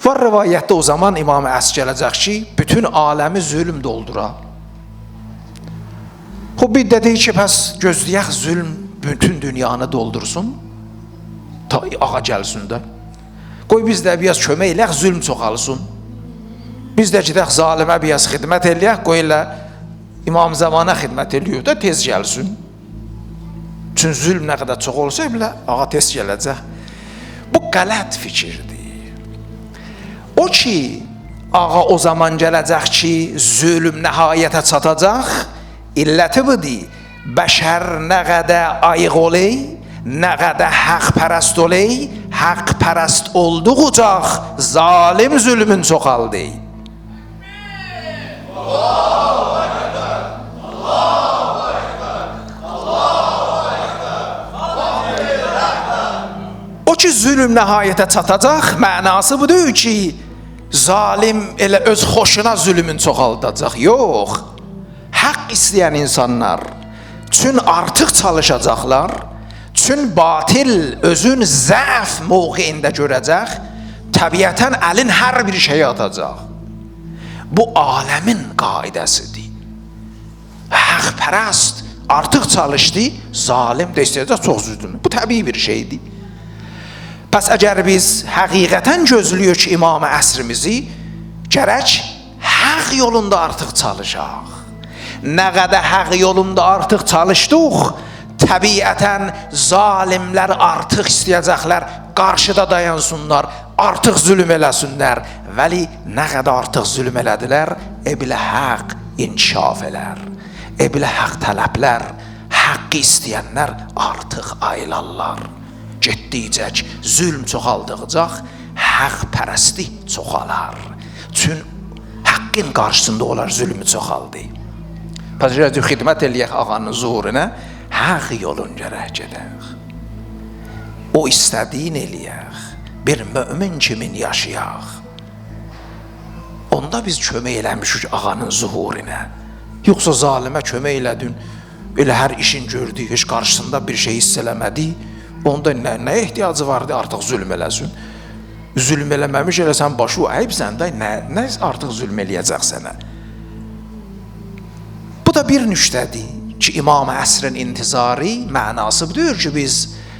Var rivayətdə o zaman İmam Əsr gələcək ki, bütün aləmi zülm doldura. O bir dedi ki, pəs gözləyək zülm bütün dünyanı doldursun, ta ağa gəlsin də. Qoy biz də biraz kömək eləyək, zülm çoxalsın. Biz də gedək zalimə biraz xidmət eləyək, qoy elə İmam Zamana xidmət eləyək də tez gəlsin. Çünki zülm nə qədər çox olsa belə ağa tez gələcək. Bu qələt fikirdir. O ki, ağa o zaman gələcək ki, zülm nəhayətə çatacaq, illəti budur. Bəşər nə qədər ayıq oley, nə qədər haqq pərəst oley, haqq pərəst olduqcaq zalim zülmün çoxaldı. Allahu Ekber, Allahu Ekber, Allahu Ekber. O ki, zülm nəhayətə çatacaq, mənası budur ki, zalim elə öz xoşuna zülmün çoxaldacaq. Yox, haqq istəyən insanlar çün artıq çalışacaqlar, çün batil özün zəf mövqeyində görəcək, təbiətən əlin hər bir şeyə atacaq. Bu aləmin qaidəsidir. Haqq pərəst artıq çalışdı, zalim də istəyəcək çox zülmü. Bu təbii bir şeydir. Pəs əgər biz həqiqətən gözləyək ki, İmam əsrimizi, gərək haqq yolunda artıq çalışaq. Nə qədər haqq yolunda artıq çalışdıq, təbiətən zalimlər artıq istəyəcəklər, qarşıda dayansınlar, artıq zülm eləsinlər. Vəli nə qədər artıq zülm elədilər, bilə haqq inkişaf elər. Bilə haqq tələblər, haqqı istəyənlər artıq ayılarlar. Getdikcək zülm çoxaldıqcaq, haqq pərəsti çoxalar. Çün haqqın qarşısında olar zülmü çoxaldı. Pəs xidmət eləyək ağanın zuhuruna, haqq yolun gərək gedək. O istədiyin eləyək, bir mömin kimin yaşayaq. Onda biz kömək eləmişik ağanın zuhuruna. Yoxsa zalimə kömək elədin, elə hər işin gördü, heç qarşısında bir şey hiss eləmədi. Onda nə ehtiyacı vardı artıq zülm eləsin? Zülm eləməmiş elə sən başı əyibsən də, nə artıq zülm eləyəcək sənə? Bu da bir nüştədir ki, İmam əsrin intizarı mənası budur ki, biz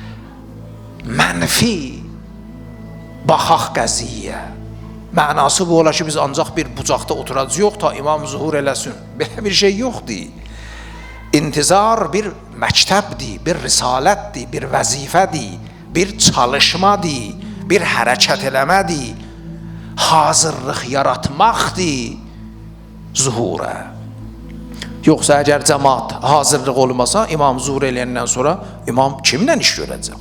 mənfi baxaq qəziyyə. Mənası bu ola ki, biz ancaq bir bucaqda oturacaq ta imam zuhur eləsin. Belə bir şey yoxdur. İntizar bir məktəbdir, bir risalətdir, bir vəzifədir, bir çalışmadır, bir hərəkət eləmədir, hazırlıq yaratmaqdır zuhura. Yoxsa əgər cəmaat hazırlıq olmasa, imam zuhur eləyəndən sonra imam kimlə iş görəcək?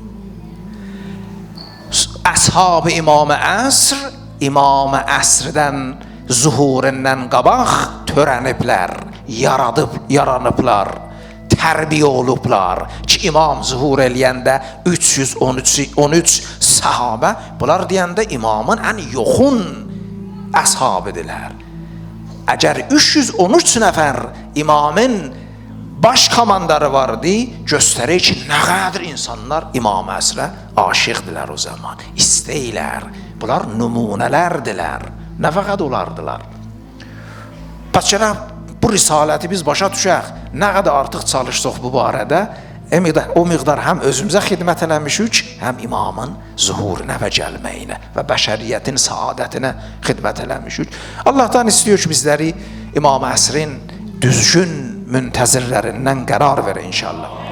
Əshab-ı İmam-ı Əsr, İmam-ı Əsrdən zuhurindən qabaq törəniblər, yaranıblar, tərbiyə olublar ki, imam zuhur eləyəndə 313 sahabə, bunlar deyəndə imamın ən yoxun əshabıdırlar. Əgər 313 nəfər imamın baş komandarı vardı, göstərir ki, nə qədər insanlar İmam-ı Əsrə aşiqdilər o zaman, istəyirlər. Bunlar nümunələrdirlər, nə fəqət olardılar. Pəs gərək bu risaləti biz başa düşək, nə qədər artıq çalışdıq bu barədə, o miqdar həm özümüzə xidmət eləmişik, həm imamın zuhuruna və gəlməyinə və bəşəriyyətin saadətinə xidmət eləmişik. Allahdan istəyir ki, bizləri İmam-ı Əsrin düzgün müntəzirlərindən qərar verir inşallah.